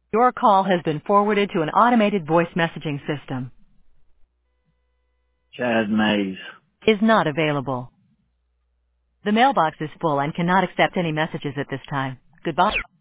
Your call has been forwarded to an automated voice messaging system. Chad Mays. Is not available. The mailbox is full and cannot accept any messages at this time. Goodbye.